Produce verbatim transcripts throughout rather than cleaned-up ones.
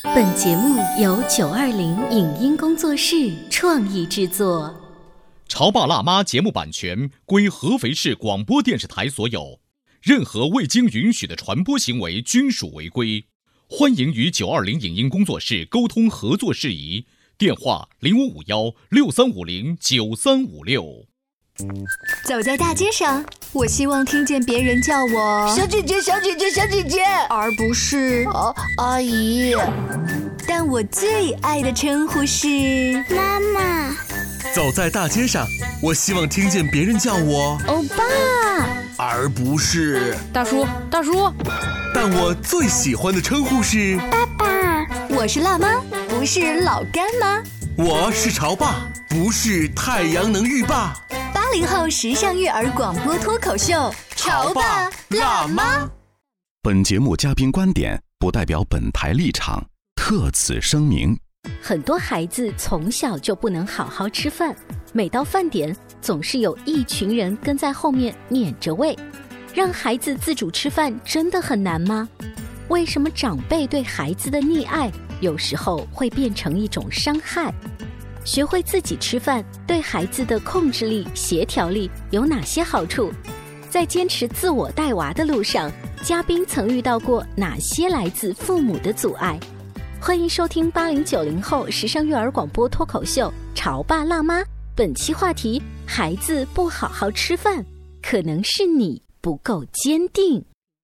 本节目由九二零影音工作室创意制作。 潮爸辣妈节目版权归合肥市广播电视台所有，任何未经允许的传播行为均属违规。欢迎与九二零影音工作室沟通合作事宜，电话零五五幺六三五零九三五六。 走在大街上，我希望听见别人叫我小姐姐小姐姐小姐姐， 而不是哦阿姨。 但我最爱的称呼是妈妈。 走在大街上，我希望听见别人叫我欧巴， 而不是大叔大叔。 但我最喜欢的称呼是爸爸。 我是辣妈，不是老干妈。 我是潮爸，不是太阳能浴霸。 八零后时尚育儿广播脱口秀，潮爸辣妈。 本节目嘉宾观点不代表本台立场，特此声明。 很多孩子从小就不能好好吃饭，每到饭点总是有一群人跟在后面撵着喂。让孩子自主吃饭真的很难吗？为什么长辈对孩子的溺爱有时候会变成一种伤害？学会自己吃饭对孩子的控制力、协调力有哪些好处？在坚持自我带娃的路上，嘉宾曾遇到过哪些来自父母的阻碍？欢迎收听八零九零后时尚育儿广播脱口秀《潮爸辣妈》，本期话题：孩子不好好吃饭，可能是你不够坚定。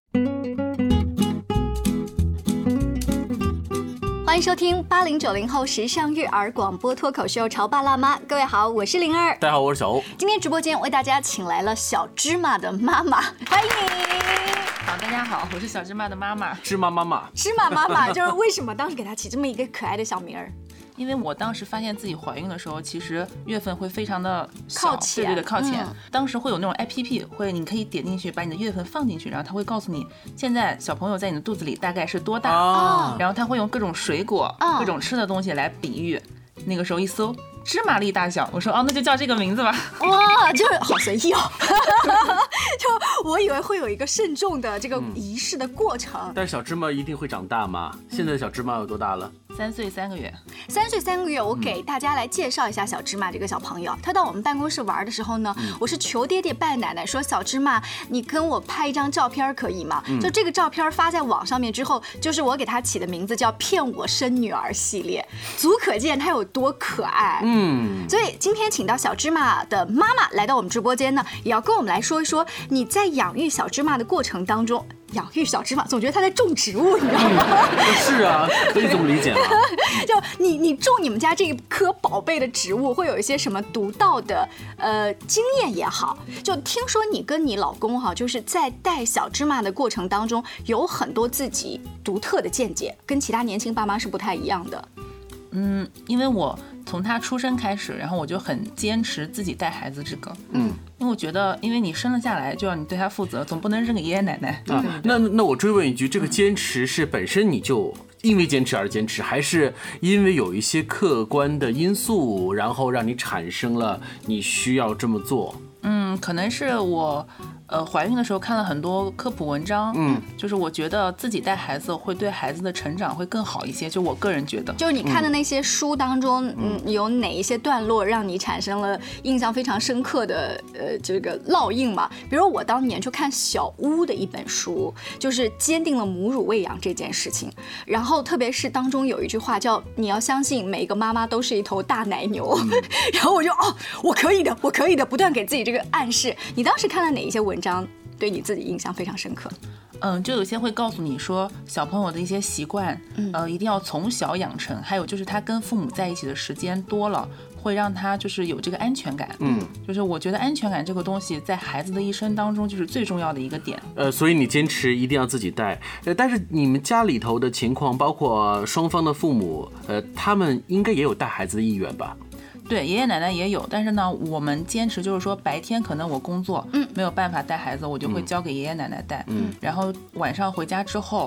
欢迎收听八零九零后时尚育儿广播脱口秀《潮爸辣妈》，各位好，我是灵儿。 大家好，我是小欧。 今天直播间为大家请来了小芝麻的妈妈，欢迎。 好，大家好，我是小芝麻的妈妈。 芝麻妈妈， 芝麻妈妈就是为什么当时给她起这么一个可爱的小名儿？ 因为我当时发现自己怀孕的时候，其实月份会非常的靠前， 对对对，靠前、 嗯。 当时会有那种 A P P， 会你可以点进去，把你的月份放进去，然后它会告诉你现在小朋友在你的肚子里大概是多大， 哦、 然后它会用各种水果、 哦、 各种吃的东西来比喻。那个时候一搜芝麻粒大小，我说哦，那就叫这个名字吧。 哇，就是好随意哦。就我以为会有一个慎重的这个仪式的过程。 嗯、但是小芝麻一定会长大吗？现在的小芝麻有多大了？ 三岁三个月。 三岁三个月，我给大家来介绍一下小芝麻这个小朋友。他到我们办公室玩的时候呢，嗯、我是求爹爹拜奶奶说，小芝麻，你跟我拍一张照片可以吗？嗯、就这个照片发在网上面之后，就是我给他起的名字叫“骗我生女儿”系列，足可见他有多可爱。嗯，所以今天请到小芝麻的妈妈来到我们直播间呢，也要跟我们来说一说你在养育小芝麻的过程当中。养育小芝麻，总觉得他在种植物，你知道吗？ 嗯、是啊，可以这么理解吗？ 就你你种你们家这一棵宝贝的植物，会有一些什么独到的呃经验也好。就听说你跟你老公哈，就是在带小芝麻的过程当中，有很多自己独特的见解，跟其他年轻爸妈是不太一样的。 嗯，因为我从他出生开始，然后我就很坚持自己带孩子这个，嗯，因为我觉得，因为你生了下来，就要你对他负责，总不能扔给爷爷奶奶。啊， 那那我追问一句，这个坚持是本身你就因为坚持而坚持，还是因为有一些客观的因素，然后让你产生了你需要这么做？ 嗯，可能是我。呃，怀孕的时候看了很多科普文章，嗯，就是我觉得自己带孩子会对孩子的成长会更好一些，就我个人觉得。 就是你看的那些书当中，嗯，嗯有哪一些段落让你产生了印象非常深刻的呃这个烙印嘛？比如我当年就看小屋的一本书，就是坚定了母乳喂养这件事情。然后特别是当中有一句话叫“你要相信每个妈妈都是一头大奶牛”，嗯、然后我就哦，我可以的，我可以的，不断给自己这个暗示。你当时看了哪一些文章对你自己印象非常深刻？ 嗯，就有些会告诉你说小朋友的一些习惯，嗯、呃，一定要从小养成。还有就是他跟父母在一起的时间多了，会让他就是有这个安全感。嗯，就是我觉得安全感这个东西在孩子的一生当中就是最重要的一个点。 呃，所以你坚持一定要自己带。呃，但是你们家里头的情况，包括双方的父母，呃，他们应该也有带孩子的意愿吧？ 对，爷爷奶奶也有，但是呢，我们坚持就是说，白天可能我工作，嗯，没有办法带孩子，我就会交给爷爷奶奶带，嗯，然后晚上回家之后，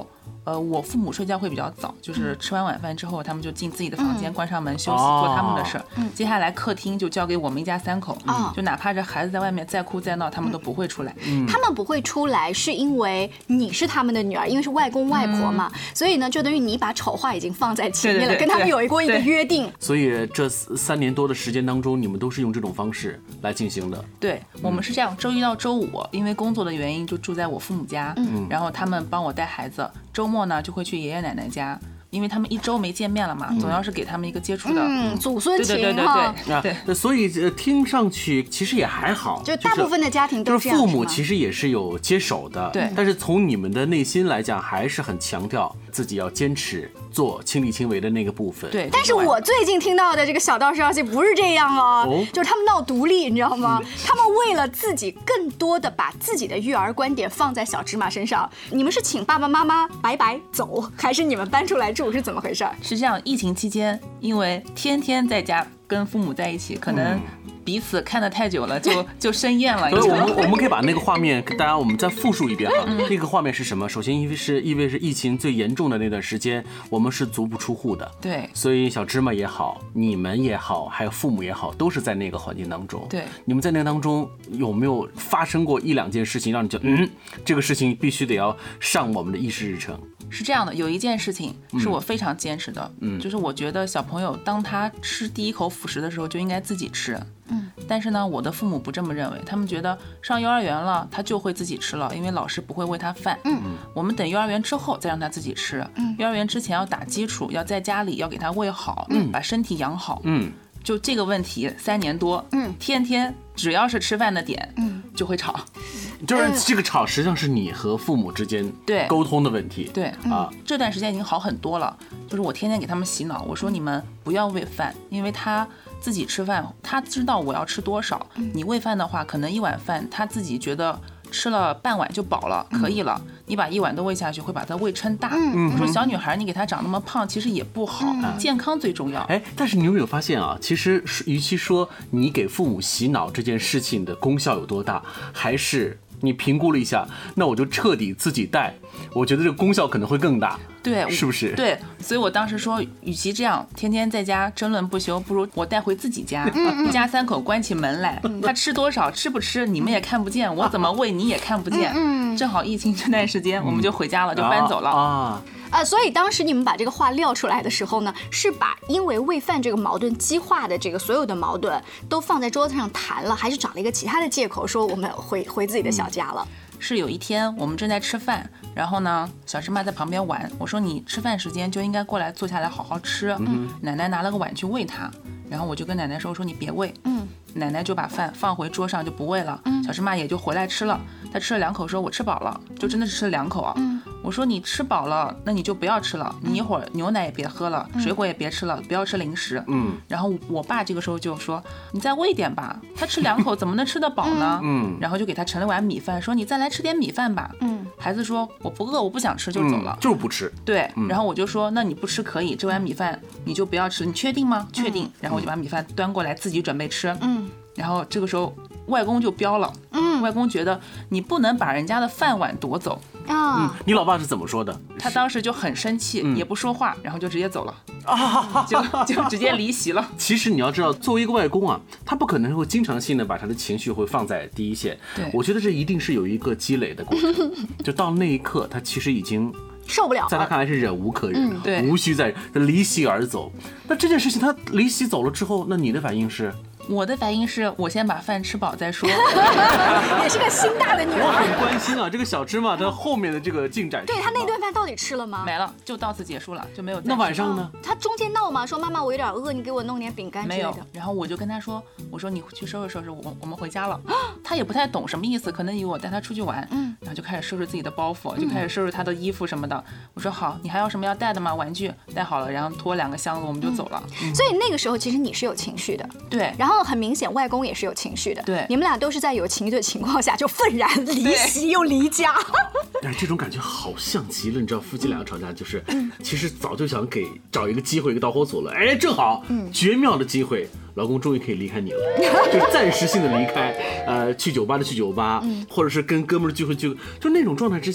呃，我父母睡觉会比较早，就是吃完晚饭之后，他们就进自己的房间，关上门休息，做他们的事儿。 嗯接下来客厅就交给我们一家三口， 哦就哪怕这孩子在外面再哭再闹，他们都不会出来。 他们不会出来，是因为你是他们的女儿，因为是外公外婆嘛，所以呢，就等于你把丑话已经放在前面了， 对对对跟他们有过一个对约定。 所以这三年多的时间当中，你们都是用这种方式来进行的。 对，我们是这样，周一到周五，因为工作的原因就住在我父母家，嗯，然后他们帮我带孩子，周末呢就会去爷爷奶奶家。因为他们一周没见面了嘛，总要是给他们一个接触的， 嗯，祖孙情对对对哈。 对对对， 所以呃听上去其实也还好， 就大部分的家庭都就是这样， 父母其实也是有接手的， 对但是从你们的内心来讲，还是很强调自己要坚持做亲力亲为的那个部分。 对。 但是我最近听到的这个小道消息不是这样哦， 哦就是他们闹独立，你知道吗？他们为了自己更多的把自己的育儿观点放在小芝麻身上。你们是请爸爸妈妈拜拜走，还是你们搬出来住？是怎么回事？ 是这样，疫情期间，因为天天在家跟父母在一起，可能彼此看得太久了，就就生厌了。 所以我们我们可以把那个画面给大家，我们再复述一遍哈。那个画面是什么？首先，因为是因为是疫情最严重的那段时间，我们是足不出户的。 对， 所以小芝麻也好，你们也好，还有父母也好，都是在那个环境当中。 对， 你们在那个当中有没有发生过一两件事情，让你觉得嗯，这个事情必须得要上我们的议事日程？ 是这样的，有一件事情是我非常坚持的，嗯，就是我觉得小朋友当他吃第一口辅食的时候就应该自己吃，嗯，但是呢，我的父母不这么认为，他们觉得上幼儿园了他就会自己吃了，因为老师不会喂他饭，嗯，我们等幼儿园之后再让他自己吃，嗯，幼儿园之前要打基础，要在家里要给他喂好，嗯，把身体养好， 嗯， 就这个问题三年多，嗯，天天只要是吃饭的点，嗯，就会吵。 就是这个吵，实际上是你和父母之间对沟通的问题。 对啊， 这段时间已经好很多了。就是我天天给他们洗脑，我说你们不要喂饭，因为他自己吃饭，他知道我要吃多少。你喂饭的话，可能一碗饭他自己觉得吃了半碗就饱了，可以了。你把一碗都喂下去，会把它喂撑大。我说小女孩，你给她长那么胖，其实也不好，健康最重要。 哎，但是你有没有发现啊？其实与其说你给父母洗脑这件事情的功效有多大，还是你评估了一下，那我就彻底自己带，我觉得这个功效可能会更大。 对， 是不是？ 对，所以我当时说，与其这样天天在家争论不休，不如我带回自己家，一家三口关起门来，他吃多少吃不吃你们也看不见，我怎么喂你也看不见。正好疫情这段时间我们就回家了，就搬走了啊。 呃，所以当时你们把这个话撂出来的时候呢，是把因为喂饭这个矛盾激化的这个所有的矛盾都放在桌子上谈了，还是找了一个其他的借口说我们回回自己的小家了？ 是有一天我们正在吃饭，然后呢，小芝麻在旁边玩，我说你吃饭时间就应该过来坐下来好好吃。嗯，奶奶拿了个碗去喂他，然后我就跟奶奶说，我说你别喂。嗯，奶奶就把饭放回桌上就不喂了。嗯，小芝麻也就回来吃了，他吃了两口说我吃饱了，就真的是吃了两口啊。嗯，我说你吃饱了，那你就不要吃了，你一会儿牛奶也别喝了，水果也别吃了，不要吃零食。嗯，然后我爸这个时候就说你再喂点吧，他吃两口怎么能吃得饱呢？嗯，然后就给他盛了碗米饭，说你再来吃点米饭吧。嗯，孩子说我不饿，我不想吃就走了， 嗯、就是不吃。 对，然后我就说那你不吃可以，这碗米饭你就不要吃，你确定吗？确定。然后我就把米饭端过来自己准备吃。嗯，然后这个时候外公就飙了。嗯，外公觉得你不能把人家的饭碗夺走。 啊、 嗯，你老爸是怎么说的？ 他当时就很生气，嗯、也不说话，然后就直接走了，啊、就就直接离席了。 其实你要知道，作为一个外公啊，他不可能会经常性的把他的情绪会放在第一线。 对， 我觉得这一定是有一个积累的过程，就到那一刻，他其实已经受不了了， 在他看来是忍无可忍， 嗯、对， 无需再离席而走。那这件事情他离席走了之后，那你的反应是？ 我的反应是我先把饭吃饱再说。 也是个心大的女我孩。 很关心啊，这个小芝麻它后面的这个进展。 对，他那顿饭到底吃了吗？ 没了，就到此结束了，就没有再吃。 那晚上呢？ 他中间闹吗？说妈妈我有点饿，你给我弄点饼干之类的。 没有。然后我就跟他说，我说你去收拾收拾，我我们回家了。他也不太懂什么意思，可能以为我带他出去玩。嗯。然后就开始收拾自己的包袱，就开始收拾他的衣服什么的。我说好，你还有什么要带的吗？玩具带好了，然后拖两个箱子我们就走了。 嗯、所以那个时候其实你是有情绪的。 对。 然后很明显外公也是有情绪的。 对。 你们俩都是在有情绪的情况下就愤然离席又离家。 哎，这种感觉好像极了，你知道，夫妻俩吵架就是，嗯、其实早就想给找一个机会，一个导火索了。哎，正好，嗯、绝妙的机会，老公终于可以离开你了，就暂时性的离开，呃，去酒吧的去酒吧，嗯、或者是跟哥们儿聚会聚会，就那种状态之下，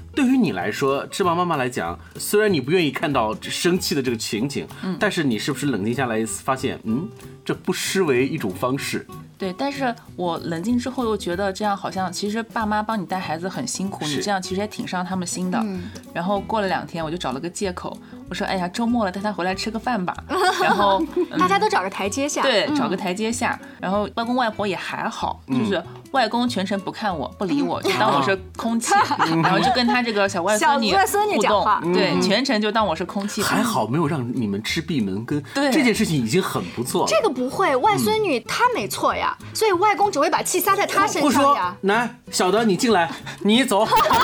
对于你来说，芝麻妈妈来讲，虽然你不愿意看到生气的这个情景，嗯，但是你是不是冷静下来发现，嗯，这不失为一种方式？ 对，但是我冷静之后又觉得这样好像，其实爸妈帮你带孩子很辛苦，你这样其实也挺伤他们心的。嗯、然后过了两天，我就找了个借口，我说：“哎呀，周末了，带他回来吃个饭吧。”然后、 嗯、大家都找个台阶下， 对，找个台阶下。嗯、然后外公外婆也还好，就是外公全程不看我，不理我，就当我是空气，嗯、然后就跟他这个小外孙女互动，对，嗯、全程就当我是空气。 还好没有让你们吃闭门羹，对，这件事情已经很不错了。 这个不会，外孙女她没错呀。所以外公只会把气撒在他身上呀。 来，小的你进来，你走。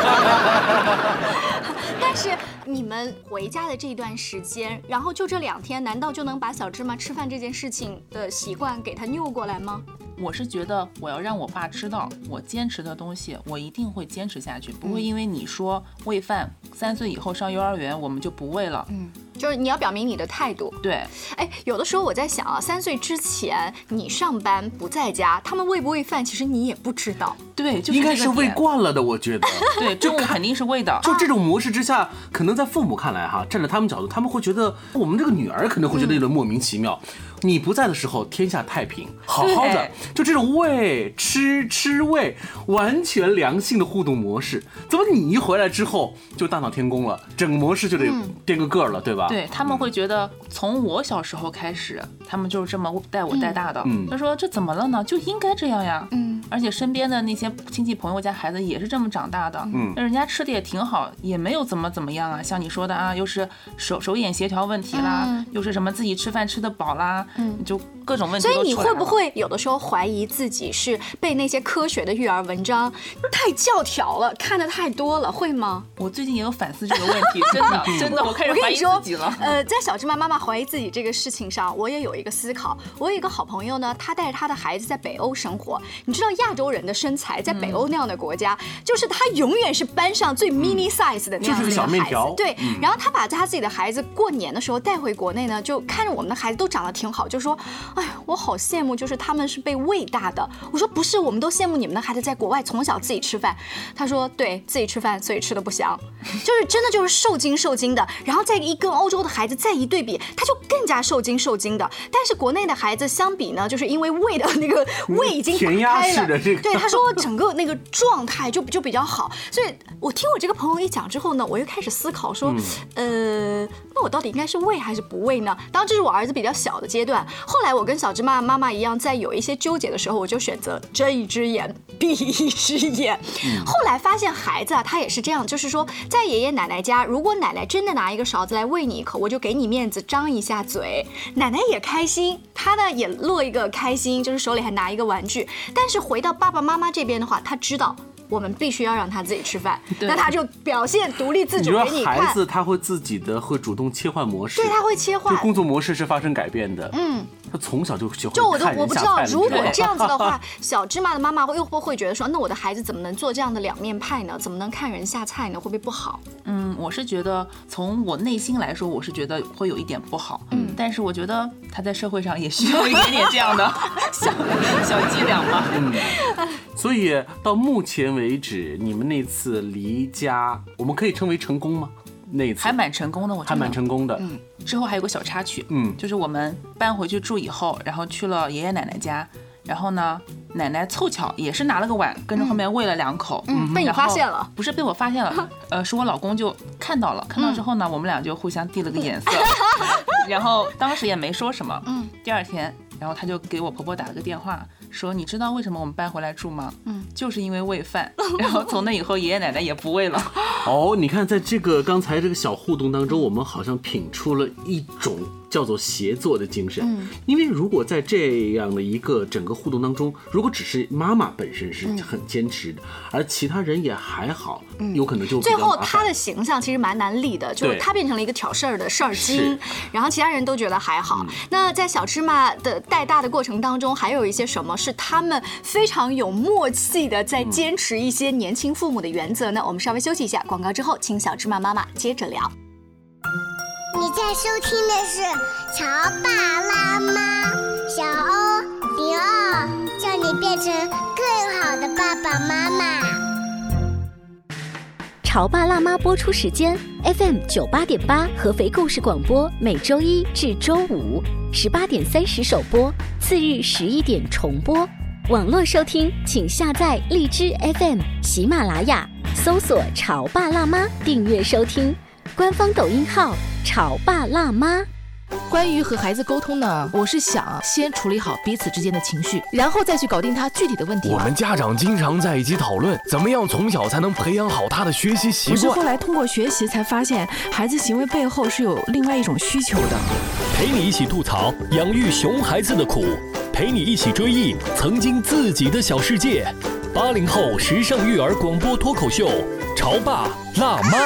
但是你们回家的这段时间，然后就这两天，难道就能把小芝麻吃饭这件事情的习惯给他拗过来吗？ 我是觉得我要让我爸知道，我坚持的东西，我一定会坚持下去，不会因为你说喂饭，三岁以后上幼儿园我们就不喂了。嗯。 就是你要表明你的态度。 对， 哎，有的时候我在想啊，三岁之前你上班不在家，他们喂不喂饭，其实你也不知道。 对，就是应该是喂惯了的，我觉得。 对，中午肯定是喂的。 就这种模式之下，可能在父母看来哈，站在他们角度，他们会觉得我们这个女儿可能会觉得有点莫名其妙。嗯、你不在的时候，天下太平，好好的，就这种喂吃吃喂，完全良性的互动模式，怎么你一回来之后就大闹天宫了？整个模式就得变个个了，对吧？ 对，他们会觉得从我小时候开始，他们就是这么带我带大的。嗯，他说这怎么了呢？就应该这样呀。嗯，而且身边的那些亲戚朋友家孩子也是这么长大的。嗯，那人家吃的也挺好，也没有怎么怎么样啊。像你说的啊，又是手手眼协调问题啦，嗯、又是什么自己吃饭吃得饱啦，嗯，就各种问题都出来了。 所以你会不会有的时候怀疑自己是被那些科学的育儿文章太教条了，看得太多了，会吗？ 我最近也有反思这个问题，真的真的，我开始怀疑自己了。 呃，在小芝麻妈妈怀疑自己这个事情上，我也有一个思考。我有一个好朋友呢，他带着他的孩子在北欧生活。你知道亚洲人的身材在北欧那样的国家，嗯、就是他永远是班上最 mini size 的那样的一个孩子。就是小面条。对，嗯、然后他把他自己的孩子过年的时候带回国内呢，就看着我们的孩子都长得挺好，就说：“哎呀，我好羡慕，就是他们是被喂大的。”我说：“不是，我们都羡慕你们的孩子在国外从小自己吃饭。”他说：“对自己吃饭，所以吃的不香，就是真的就是受惊受惊的。”然后再一跟欧洲的孩子再一对比，他就更加受惊受惊的。但是国内的孩子相比呢，就是因为胃的那个胃已经打开了， 的这个、 对他说整个那个状态就就比较好。所以我听我这个朋友一讲之后呢，我又开始思考说，嗯、呃，那我到底应该是喂还是不喂呢？当然这是我儿子比较小的阶段。后来我跟小芝麻妈妈一样，在有一些纠结的时候，我就选择睁一只眼闭一只眼。嗯、后来发现孩子啊，他也是这样，就是说在爷爷奶奶家，如果奶奶真的拿一个勺子来喂你一口，我就给你面子，张一下嘴，奶奶也开心，他呢也落一个开心，就是手里还拿一个玩具。但是回到爸爸妈妈这边的话，他知道我们必须要让他自己吃饭，那他就表现独立自主给你看。 孩子他会自己的会主动切换模式， 对，他会切换， 就工作模式是发生改变的。嗯，他从小就学会就我都我不知道，如果这样子的话，小芝麻的妈妈又会会觉得说，那我的孩子怎么能做这样的两面派呢？怎么能看人下菜呢？会不会不好？ 嗯，我是觉得从我内心来说，我是觉得会有一点不好。嗯，但是我觉得他在社会上也需要一点点这样的小小伎俩嘛。 嗯，所以到目前为止，你们那次离家，我们可以称为成功吗？那一次还蛮成功的，我觉得还蛮成功的。 嗯，之后还有个小插曲，嗯，就是我们搬回去住以后，然后去了爷爷奶奶家，然后呢，奶奶凑巧也是拿了个碗，跟着后面喂了两口， 嗯，被你发现了？ 不是被我发现了，呃，是我老公就看到了，看到之后呢，我们俩就互相递了个眼色，然后当时也没说什么，嗯，第二天，然后他就给我婆婆打了个电话。说你知道为什么我们搬回来住吗？嗯，就是因为喂饭，然后从那以后爷爷奶奶也不喂了。 哦，你看在这个刚才这个小互动当中，我们好像品出了一种叫做协作的精神。嗯，因为如果在这样的一个整个互动当中，如果只是妈妈本身是很坚持的，嗯、而其他人也还好，嗯、有可能就比较最后他的形象其实蛮难立的，就是他变成了一个挑事儿的事儿精，然后其他人都觉得还好。嗯、那在小芝麻的带大的过程当中，还有一些什么是他们非常有默契的在坚持一些年轻父母的原则呢？我们稍微休息一下，广告之后，请小芝麻妈妈接着聊。 你在收听的是《潮爸辣妈》，小欧零二，叫你变成更好的爸爸妈妈。 潮爸辣妈播出时间 F M 九八点八合肥故事广播，每周一至周五十八点三十首播，次日十一点重播。网络收听请下载荔枝 F M、喜马拉雅，搜索潮爸辣妈订阅收听。官方抖音号潮爸辣妈。 关于和孩子沟通呢，我是想先处理好彼此之间的情绪，然后再去搞定他具体的问题。 我们家长经常在一起讨论，怎么样从小才能培养好他的学习习惯。 我是后来通过学习才发现，孩子行为背后是有另外一种需求的。 陪你一起吐槽养育熊孩子的苦，陪你一起追忆曾经自己的小世界。八零后时尚育儿广播脱口秀，潮爸辣妈。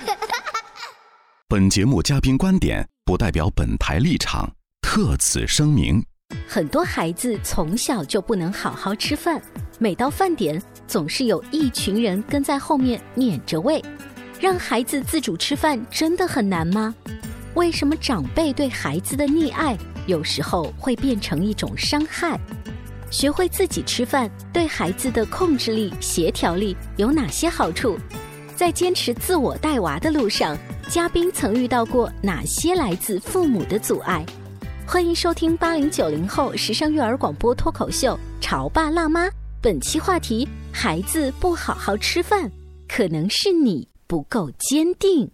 本节目嘉宾观点不代表本台立场，特此声明。 很多孩子从小就不能好好吃饭，每到饭点总是有一群人跟在后面撵着喂。让孩子自主吃饭真的很难吗？为什么长辈对孩子的溺爱有时候会变成一种伤害？学会自己吃饭对孩子的控制力、协调力有哪些好处？在坚持自我带娃的路上，嘉宾曾遇到过哪些来自父母的阻碍？欢迎收听八零九零后时尚育儿广播脱口秀《潮爸辣妈》，本期话题：孩子不好好吃饭，可能是你不够坚定。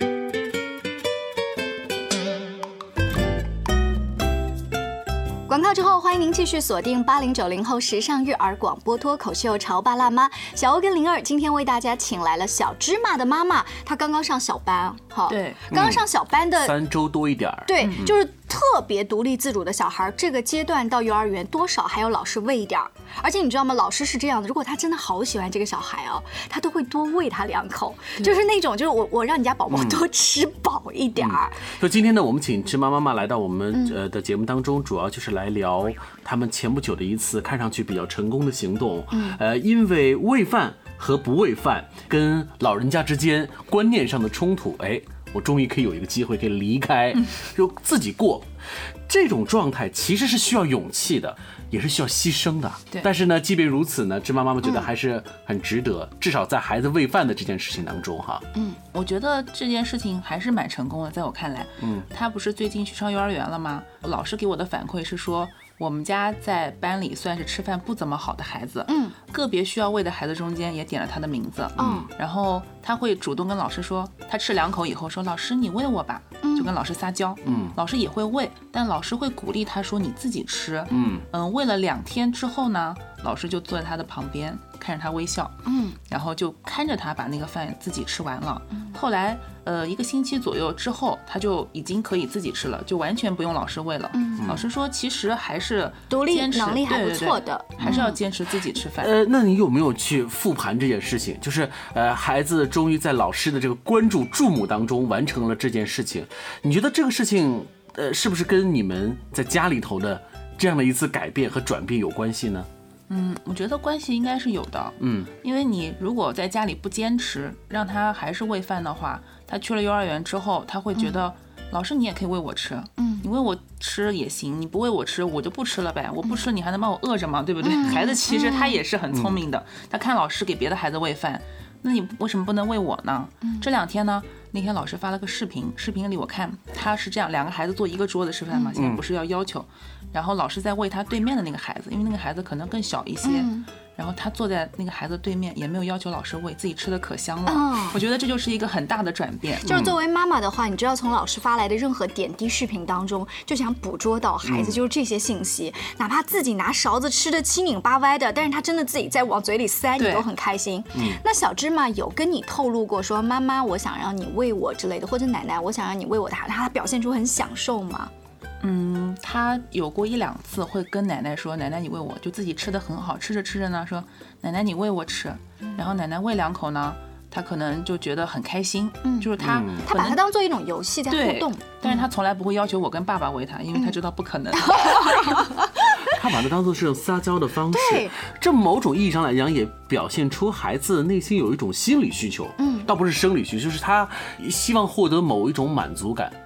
广告之后，欢迎您继续锁定八零九零后时尚育儿广播脱口秀《潮爸辣妈》。小欧跟灵儿今天为大家请来了小芝麻的妈妈，她刚刚上小班，哈， 对， 刚刚上小班的、 嗯、三周多一点， 对，嗯、就是特别独立自主的小孩，这个阶段到幼儿园多少还有老师喂一点，而且你知道吗？老师是这样的，如果他真的好喜欢这个小孩哦，他都会多喂他两口，就是那种就是我我让你家宝宝多吃饱一点儿。 所以、嗯嗯、今天呢，我们请芝麻妈妈来到我们呃的节目当中，主要就是来聊他们前不久的一次看上去比较成功的行动。嗯，呃，因为喂饭和不喂饭跟老人家之间观念上的冲突，哎，我终于可以有一个机会可以离开，就自己过。这种状态其实是需要勇气的，也是需要牺牲的。 对。 但是呢，即便如此呢，芝麻妈妈觉得还是很值得，嗯、至少在孩子喂饭的这件事情当中，哈。 嗯，我觉得这件事情还是蛮成功的，在我看来。嗯。他不是最近去上幼儿园了吗？老师给我的反馈是说，我们家在班里算是吃饭不怎么好的孩子。嗯。个别需要喂的孩子中间也点了他的名字。嗯。然后他会主动跟老师说，他吃两口以后说：“老师，你喂我吧。”就跟老师撒娇。嗯。老师也会喂，但老师会鼓励他说：“你自己吃。”嗯。嗯，喂了两天之后呢，老师就坐在他的旁边，看着他微笑。嗯。然后就看着他把那个饭自己吃完了。嗯。后来，呃，一个星期左右之后，他就已经可以自己吃了，就完全不用老师喂了。嗯。老师说，其实还是独立能力还不错的， 对对对，还是要坚持自己吃饭。 呃，那你有没有去复盘这件事情？就是呃，孩子终于在老师的这个关注注目当中完成了这件事情。你觉得这个事情，呃，是不是跟你们在家里头的这样的一次改变和转变有关系呢？ 嗯，我觉得关系应该是有的。嗯，因为你如果在家里不坚持，让他还是喂饭的话，他去了幼儿园之后，他会觉得、嗯、老师你也可以喂我吃，嗯，你喂我吃也行，你不喂我吃我就不吃了呗，我不吃你还能把我饿着吗？对不对？嗯、孩子其实他也是很聪明的，嗯、他看老师给别的孩子喂饭，那你为什么不能喂我呢？嗯、这两天呢？那天老师发了个视频，视频里我看他是这样，两个孩子坐一个桌子吃饭嘛，现在不是要要求，然后老师在喂他对面的那个孩子，因为那个孩子可能更小一些，嗯、然后他坐在那个孩子对面，也没有要求老师喂，自己吃的可香了。哦、我觉得这就是一个很大的转变。 就是作为妈妈的话，你知道从老师发来的任何点滴视频当中，就想捕捉到孩子就是这些信息，嗯、哪怕自己拿勺子吃的七拧八歪的，但是他真的自己在往嘴里塞，你都很开心。嗯、那小芝麻有跟你透露过说，妈妈我想让你喂我之类的，或者奶奶我想让你喂我，他他表现出很享受吗？ 嗯，他有过一两次会跟奶奶说，奶奶你喂我，就自己吃的很好，吃着吃着呢说，奶奶你喂我吃，然后奶奶喂两口呢，他可能就觉得很开心，嗯、就是他、嗯、 他把它当做一种游戏在互动， 但是他从来不会要求我跟爸爸喂他，因为他知道不可能。 他把它当作是用撒娇的方式，这某种意义上来讲，也表现出孩子内心有一种心理需求，嗯，倒不是生理需求，就是他希望获得某一种满足感。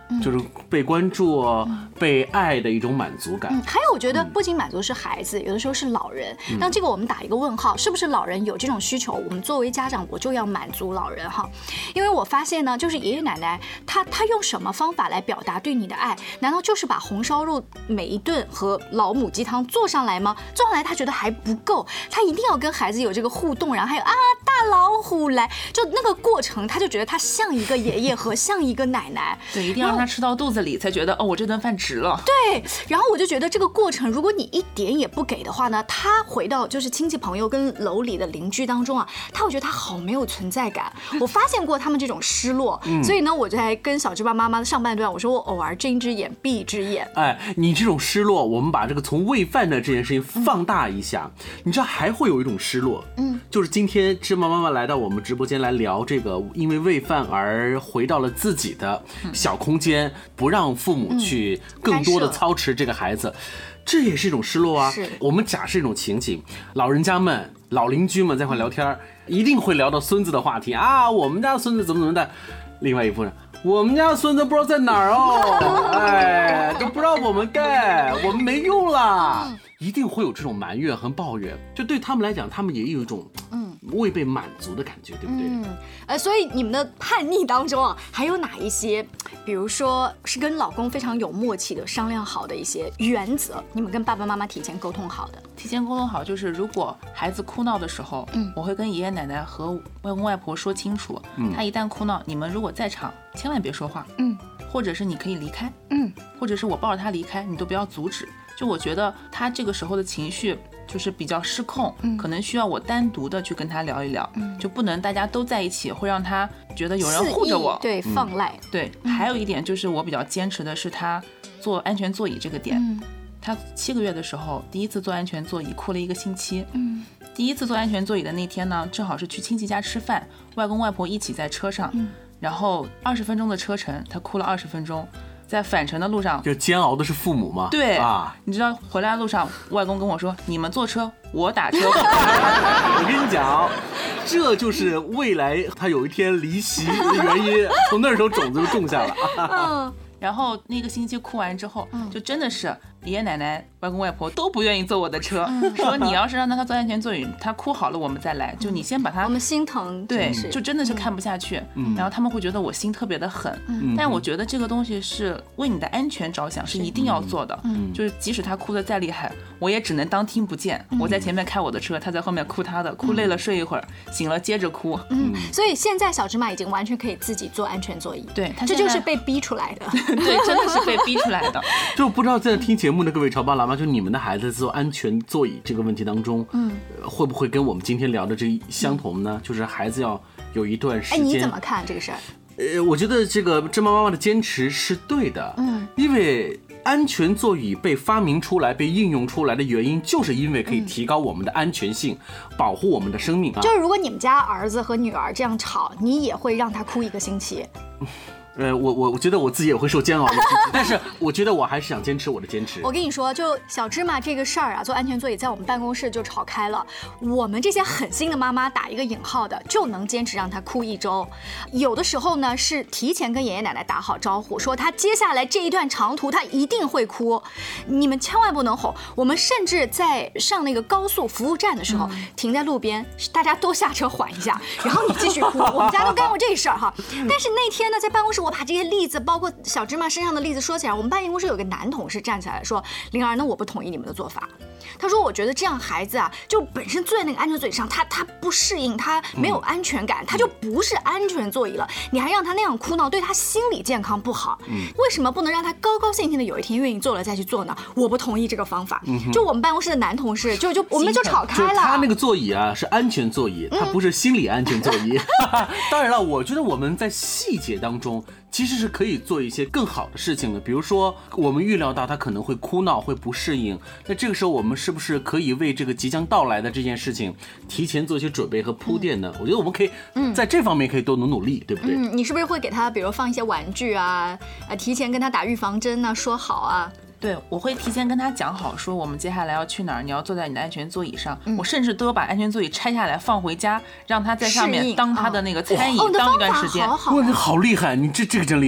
就是被关注、嗯、被爱的一种满足感。 嗯，还有我觉得不仅满足是孩子，有的时候是老人。但这个我们打一个问号，是不是老人有这种需求？我们作为家长，我就要满足老人哈。因为我发现呢，就是爷爷奶奶他他用什么方法来表达对你的爱？难道就是把红烧肉每一顿和老母鸡汤做上来吗？做上来他觉得还不够，他一定要跟孩子有这个互动，然后还有啊大老虎来，就那个过程，他就觉得他像一个爷爷和像一个奶奶。 对，一定要让他吃到肚子里，才觉得哦，我这顿饭值了。 对，然后我就觉得这个过程，如果你一点也不给的话呢，他回到就是亲戚朋友跟楼里的邻居当中啊，他会觉得他好没有存在感。我发现过他们这种失落，嗯、所以呢，我就在跟小芝麻妈妈的上半段，我说我偶尔睁一只眼闭一只眼。 哎，你这种失落，我们把这个从喂饭的这件事情放大一下，嗯、你知道还会有一种失落，嗯，就是今天芝麻妈妈来到我们直播间来聊这个，因为喂饭而回到了自己的小空间，不让父母去更多的操持这个孩子。这也是一种失落啊！我们假设一种情景，老人家们、老邻居们在一块聊天，一定会聊到孙子的话题啊，我们家孙子怎么怎么的。另外一部分，我们家孙子不知道在哪儿哦，哎，都不让我们带，我们没用了。一定会有这种埋怨和抱怨，就对他们来讲，他们也有一种嗯未被满足的感觉，对不对？ 嗯，呃，所以你们的叛逆当中啊，还有哪一些，比如说是跟老公非常有默契的、商量好的一些原则，你们跟爸爸妈妈提前沟通好的？ 提前沟通好，就是如果孩子哭闹的时候，嗯，我会跟爷爷奶奶和外公外婆说清楚，嗯，他一旦哭闹，你们如果在场，千万别说话，嗯，或者是你可以离开，嗯，或者是我抱着他离开，你都不要阻止。就我觉得他这个时候的情绪就是比较失控，嗯、可能需要我单独的去跟他聊一聊，嗯、就不能大家都在一起，会让他觉得有人护着我， 对，放赖。 嗯、对，还有一点就是我比较坚持的是他坐安全座椅这个点。嗯、他七个月的时候第一次坐安全座椅，哭了一个星期。嗯、第一次坐安全座椅的那天呢，正好是去亲戚家吃饭，外公外婆一起在车上，嗯、然后二十分钟的车程，他哭了二十分钟。在返程的路上， 就煎熬的是父母吗？ 对啊，你知道回来的路上，外公跟我说：“你们坐车，我打车。”我跟你讲，这就是未来他有一天离席的原因，从那时候种子就种下了。 嗯，然后那个星期哭完之后，就真的是爷爷奶奶、外公外婆都不愿意坐我的车，嗯、说你要是让他坐安全座椅，他哭好了我们再来，就你先把他， 我们心疼， 对，就真的是看不下去。嗯、然后他们会觉得我心特别的狠，嗯、但我觉得这个东西是为你的安全着想，是一定要做的。嗯、就是即使他哭得再厉害，我也只能当听不见。嗯、我在前面开我的车，他在后面哭他的，哭累了睡一会儿，醒了接着哭。 嗯，所以现在小芝麻已经完全可以自己坐安全座椅， 对， 这就是被逼出来的。 对，真的是被逼出来的。 就不知道在听节目的各位潮爸辣妈，就你们的孩子坐安全座椅这个问题当中，嗯，会不会跟我们今天聊的这相同呢？嗯、就是孩子要有一段时间。 哎，你怎么看这个事儿？ 呃，我觉得这个芝麻妈妈的坚持是对的，嗯，因为安全座椅被发明出来、被应用出来的原因，就是因为可以提高我们的安全性，嗯、保护我们的生命啊。 就是如果你们家儿子和女儿这样吵，你也会让他哭一个星期。 呃，我我我觉得我自己也会受煎熬的，但是我觉得我还是想坚持我的坚持。 我跟你说，就小芝麻这个事儿啊，坐安全座椅在我们办公室就吵开了。我们这些狠心的妈妈，打一个引号的，就能坚持让他哭一周。有的时候呢，是提前跟爷爷奶奶打好招呼，说他接下来这一段长途他一定会哭，你们千万不能吼。我们甚至在上那个高速服务站的时候，嗯、停在路边，大家都下车缓一下，然后你继续哭。我们家都干过这事儿哈。但是那天呢，在办公室我把这些例子，包括小芝麻身上的例子说起来，我们办公室有个男同事站起来说：“灵儿，那我不同意你们的做法。”他说：“我觉得这样孩子啊，就本身坐在那个安全座椅上，他他不适应，他没有安全感，他就不是安全座椅了。你还让他那样哭闹，对他心理健康不好。为什么不能让他高高兴兴的有一天愿意做了再去做呢？我不同意这个方法。就我们办公室的男同事，就就我们就吵开了。 他那个座椅啊是安全座椅，他不是心理安全座椅。当然了，我觉得我们在细节当中。”其实是可以做一些更好的事情的，比如说我们预料到他可能会哭闹，会不适应，那这个时候我们是不是可以为这个即将到来的这件事情提前做一些准备和铺垫呢？嗯、我觉得我们可以在这方面可以多努努力，嗯、对不对？ 嗯，你是不是会给他，比如放一些玩具啊，呃，提前跟他打预防针啊，说好啊？ 对，我会提前跟他讲好，说我们接下来要去哪儿，你要坐在你的安全座椅上。嗯、我甚至都有把安全座椅拆下来放回家，让他在上面当他的那个餐椅，哦、当一段时间。 好好， 哇，好厉害！你这这个真厉害。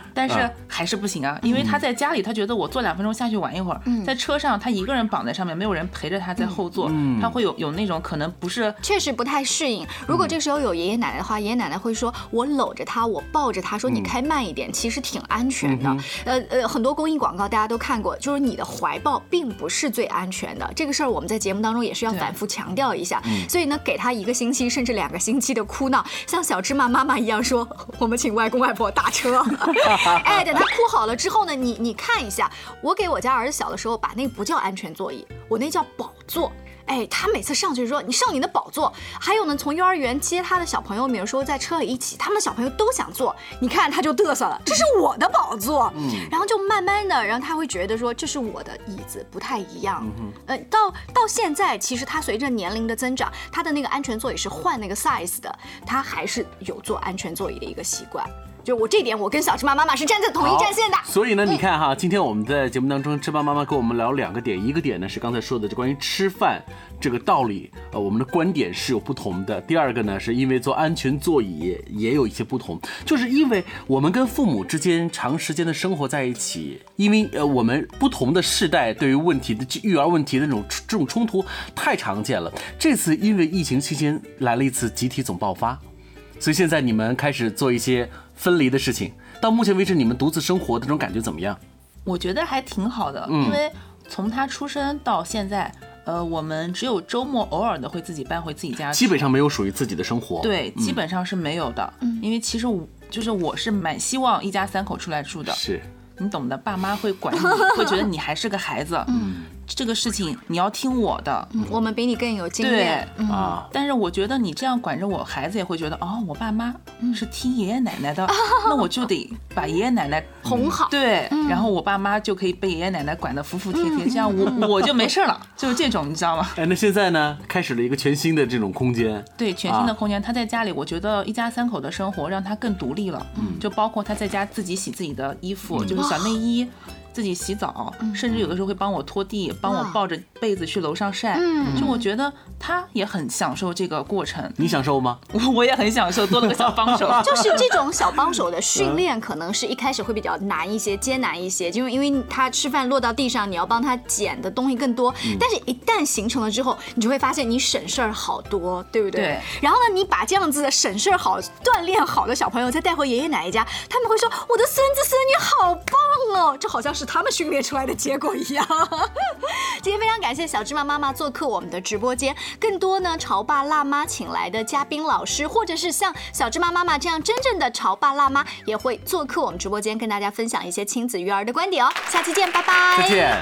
但是还是不行啊，因为他在家里，他觉得我坐两分钟下去玩一会儿，嗯、在车上他一个人绑在上面，没有人陪着他在后座，嗯、他会有有那种可能不是， 确实不太适应。如果这个时候有爷爷奶奶的话，爷爷奶奶会说，我搂着他，我抱着他，说你开慢一点，嗯、其实挺安全的。嗯、呃呃，很多公益广告大家都看过，就是你的怀抱并不是最安全的。这个事儿我们在节目当中也是要反复强调一下。所以呢，给他一个星期甚至两个星期的哭闹，像小芝麻妈妈一样说，我们请外公外婆打车。哎，等他哭好了之后呢，你你看一下，我给我家儿子小的时候把那个不叫安全座椅，我那叫宝座。哎，他每次上去说你上你的宝座，还有呢，从幼儿园接他的小朋友们有时候在车里一起，他们的小朋友都想坐，你看他就嘚瑟了，这是我的宝座，嗯，然后就慢慢的，然后他会觉得说这是我的椅子，不太一样，嗯、呃，到到现在，其实他随着年龄的增长，他的那个安全座椅是换那个 size 的，他还是有坐安全座椅的一个习惯。就我这点，我跟小芝麻妈妈是站在同一战线的。 所以呢，你看哈，今天我们在节目当中，芝麻妈妈跟我们聊两个点，一个点呢是刚才说的，就关于吃饭这个道理，呃，我们的观点是有不同的。第二个呢，是因为坐安全座椅也有一些不同，就是因为我们跟父母之间长时间的生活在一起，因为呃我们不同的世代对于问题的育儿问题的这种这种冲突太常见了。这次因为疫情期间来了一次集体总爆发，所以现在你们开始做一些分离的事情。到目前为止，你们独自生活的这种感觉怎么样？ 我觉得还挺好的，嗯、因为从他出生到现在，呃，我们只有周末偶尔的会自己搬回自己家， 基本上没有属于自己的生活。 对，基本上是没有的。嗯、因为其实我就是我是蛮希望一家三口出来住的。 是。 你懂的，爸妈会管你，会觉得你还是个孩子。嗯，这个事情你要听我的。 嗯，我们比你更有经验。 对，嗯、啊。但是我觉得你这样管着我，孩子也会觉得，哦，我爸妈是听爷爷奶奶的，嗯、那我就得把爷爷奶奶哄好。 对，嗯、然后我爸妈就可以被爷爷奶奶管得服服帖帖，嗯、这样我我就没事了，就是这种，你知道吗？ 哎，那现在呢，开始了一个全新的这种空间。 对，全新的空间。啊、他在家里，我觉得一家三口的生活让他更独立了。嗯，就包括他在家自己洗自己的衣服，嗯、就是小内衣。自己洗澡，甚至有的时候会帮我拖地，帮我抱着被子去楼上晒。嗯，就我觉得他也很享受这个过程。 你享受吗？ 我我也很享受，多了个小帮手。 就是这种小帮手的训练，可能是一开始会比较难一些、艰难一些，因为因为他吃饭落到地上，你要帮他捡的东西更多。嗯、但是，一旦形成了之后，你就会发现你省事儿好多，对不对？对。然后呢，你把这样子的省事儿好、锻炼好的小朋友再带回爷爷奶奶家，他们会说：“我的孙子孙女好棒哦！”这好像是他们训练出来的结果一样。今天非常感谢小芝麻妈妈做客我们的直播间，更多呢潮爸辣妈请来的嘉宾老师，或者是像小芝麻妈妈这样真正的潮爸辣妈，也会做客我们直播间，跟大家分享一些亲子育儿的观点哦。下期见，拜拜。 再见。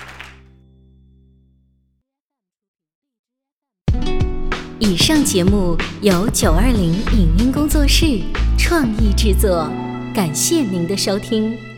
以上节目由九二零影音工作室创意制作，感谢您的收听。